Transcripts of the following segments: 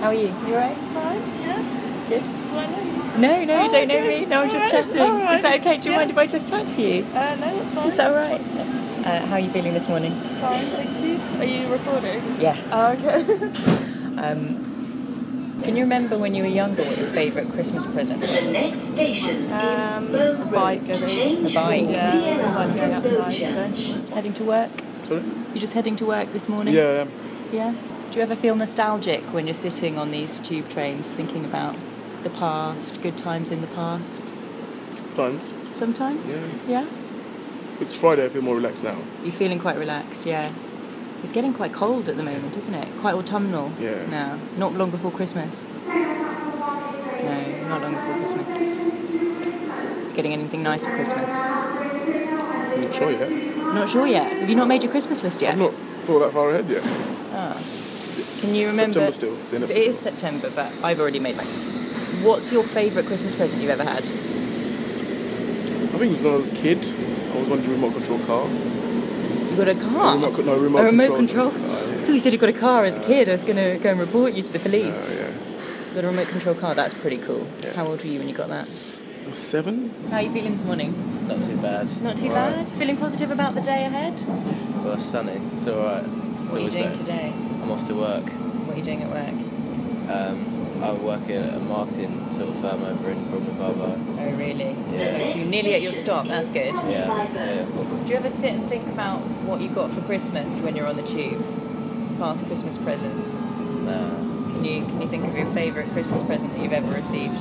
How are you? You alright? Fine, yeah. Good. Do I know you? No, you don't know okay. me. No, I'm just Alright, chatting. alright. Is that okay? Do you Yeah. mind if I just chat to you? No, that's fine. Is that alright? How are you feeling this morning? Fine, thank you. Are you recording? Yeah. Oh, okay. Can you remember when you were younger what your favourite Christmas present was? Next station A bike, I think. A bike? Yeah, it's like going outside, so. Heading to work? Sorry? You just heading to work this morning? Yeah, I am. Yeah? Do you ever feel nostalgic when you're sitting on these tube trains thinking about the past, good times in the past? Sometimes. Sometimes? Yeah. Yeah? It's Friday, I feel more relaxed now. You're feeling quite relaxed, yeah. It's getting quite cold at the moment, isn't it? Quite autumnal. Yeah. No, not long before Christmas. No, not long before Christmas. Getting anything nice for Christmas? I'm not sure yet. Not sure yet. Have you not made your Christmas list yet? I've not thought that far ahead yet. Ah. Can you remember? September still. It's the end of It is September, but I've already made mine. What's your favourite Christmas present you've ever had? I think when I was a kid, I was wanting a remote control car. You got a car? A remote control? Oh, yeah. I thought you said you got a car as a kid. I was going to go and report you to the police. Yeah. You got a remote control car? That's pretty cool. Yeah. How old were you when you got that? I was 7. How are you feeling this morning? Not too bad. Not too Alright. bad? Feeling positive about the day ahead? Well, it's sunny. It's alright. What are you doing today? I'm off to work. What are you doing at work? I'm working at a marketing sort of firm over in Bromley Barber. Oh, really? Yeah. So you're nearly at your stop. That's good. Yeah. Do you ever sit and think about what you got for Christmas when you're on the tube? Past Christmas presents? Nah. Can you think of your favourite Christmas present that you've ever received?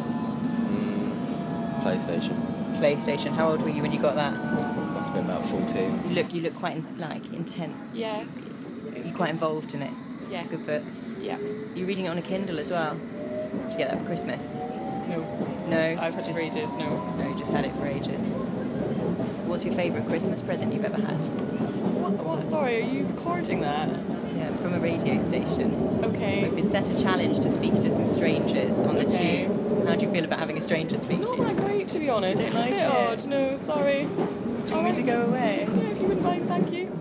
PlayStation. PlayStation. How old were you when you got that? Must have been about 14. You look quite intent. Yeah. You're quite involved in it. Yeah. Good book. Yeah. You're reading it on a Kindle as well. Did you get that for Christmas? No. No. I've had it for ages, no. No, you just had it for ages. What's your favourite Christmas present you've ever had? What? Sorry, are you recording that? Yeah, from a radio station. Okay. We've been set a challenge to speak to some strangers on the Okay. tube. How do you feel about having a stranger speak Not to you? that great, to be honest. Don't It's like a bit it? odd. No, sorry. Do you want me to go away? Yeah, if you wouldn't mind, thank you.